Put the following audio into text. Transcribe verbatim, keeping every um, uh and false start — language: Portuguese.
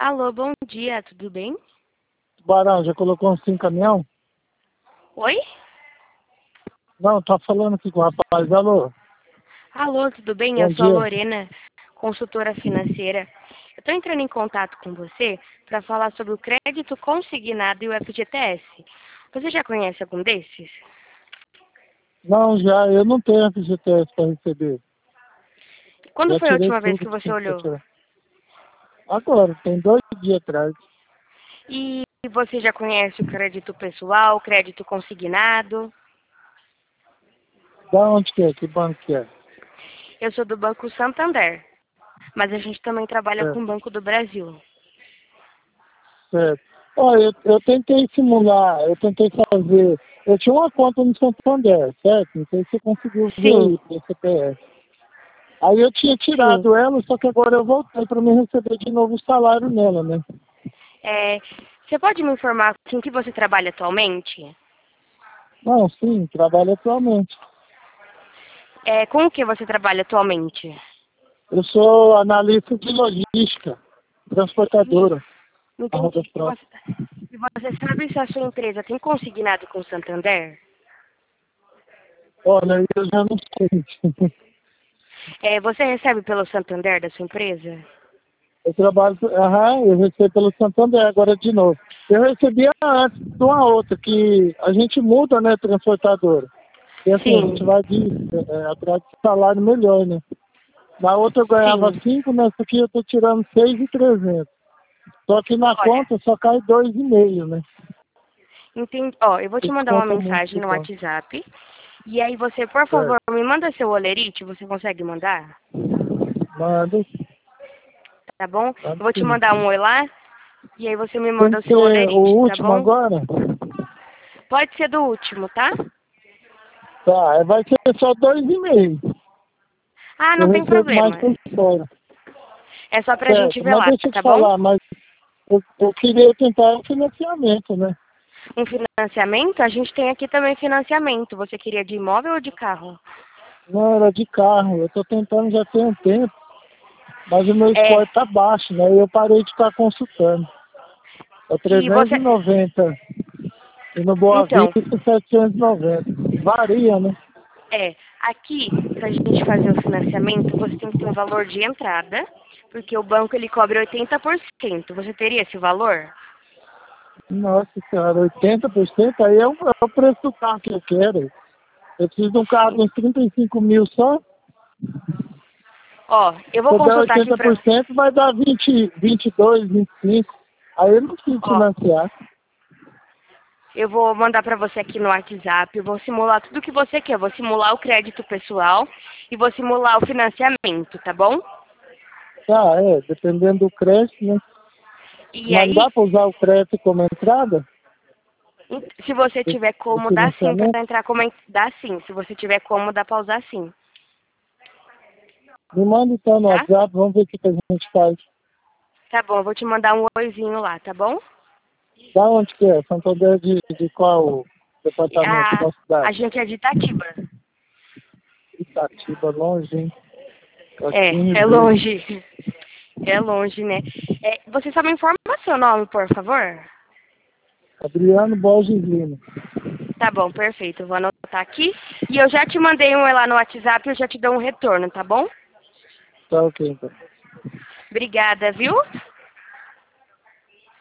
Alô, bom dia, tudo bem? Barão, já colocou um cinco caminhão? Oi? Não, tá falando aqui com o rapaz. Alô, Alô, tudo bem? Eu bom sou a dia. Lorena, consultora financeira. Eu estou entrando em contato com você para falar sobre o crédito consignado e o F G T S. Você já conhece algum desses? Não, já, eu não tenho F G T S para receber. Quando Já foi a tirei última vez tudo que que você tinha para olhou? tirar. Agora, tem dois dias atrás. E você já conhece o crédito pessoal, o crédito consignado? Da onde que é? Que banco que é? Eu sou do Banco Santander, mas a gente também trabalha É, com o Banco do Brasil. certo. Ó, eu, eu tentei simular, eu tentei fazer. Eu tinha uma conta no Santander, certo? Não sei se você conseguiu ver Sim, aí, pelo C P F. Aí eu tinha sim. tirado ela, só que agora eu voltei para me receber de novo o salário nela, né? É, você pode me informar com que você trabalha atualmente? Não, sim, trabalho atualmente. É, com o que você trabalha atualmente? Eu sou analista de logística, E, transportadora, na Roda entendi. E Frota. você, e você sabe se a sua empresa tem consignado com o Santander? Olha, eu já não sei. É, você recebe pelo Santander da sua empresa? Eu trabalho, aham, eu recebo pelo Santander agora de novo. Eu recebia antes de uma outra, que a gente muda, né, transportadora. E assim, a gente Sim, vai de, é, atrás de salário melhor, né? Na outra eu ganhava sim. cinco, nessa aqui eu tô tirando seis e trezentos. Só que na Olha, conta só cai dois e meio, né? entendi. Ó, eu vou te Isso mandar uma conta muito mensagem por no conta. WhatsApp. E aí você, por favor, Certo. me manda seu olerite, você consegue mandar? Manda, Tá bom? Eu manda vou te sim. mandar um oi lá, e aí você me Tem manda o que seu ser o olerite, tá último bom? agora? Pode ser do último, tá? Tá, vai ser só dois e meio. Ah, Eu não tem recebo mais problema. por fora. É só pra gente Certo, ver mas lá, deixa eu te tá bom? falar, mas eu, eu queria tentar o financiamento, né? Um financiamento? A gente tem aqui também financiamento. Você queria de imóvel ou de carro? Não, era de carro. Eu tô tentando já tem um tempo, mas o meu É. score tá baixo, né? E eu parei de estar consultando. É E trezentos você. e noventa e no Boa Então, Vista setecentos e noventa. Varia, né? é. Aqui, pra gente fazer o financiamento, você tem que ter um valor de entrada, porque o banco ele cobra oitenta por cento. Você teria esse valor? Nossa senhora, oitenta por cento aí é o, é o preço do carro que eu quero. Eu preciso de um carro com uns trinta e cinco mil só. Ó, eu vou Se eu der consultar aqui oitenta por pra. cento vai dar vinte, vinte e dois, vinte e cinco. Aí eu não preciso Ó, financiar. eu vou mandar pra você aqui no WhatsApp. Eu vou simular tudo que você quer. Eu vou simular o crédito pessoal e vou simular o financiamento, tá bom? Tá, é, dependendo do crédito, né? E Mas aí, dá para usar o crédito como entrada? se você Do, tiver do como, dá sim financiamento? pra entrar como. en- Dá sim. Se você tiver como, dá pra usar sim. Me manda então no Tá? WhatsApp, vamos ver o que, que a gente faz. Tá bom, eu vou te mandar um oizinho lá, tá bom? Da onde que é? Santander de, de qual departamento, A, qual a cidade? gente é de Itatiba. Itatiba, longe, hein? Aqui em É, Rio é Verde. longe. É longe, né? É, você só me informa seu nome, por favor? Adriano Borges Lima. Tá bom, perfeito. Eu vou anotar aqui. E eu já te mandei um oi lá no WhatsApp e eu já te dou um retorno, tá bom? Tá ok, então. Obrigada, viu?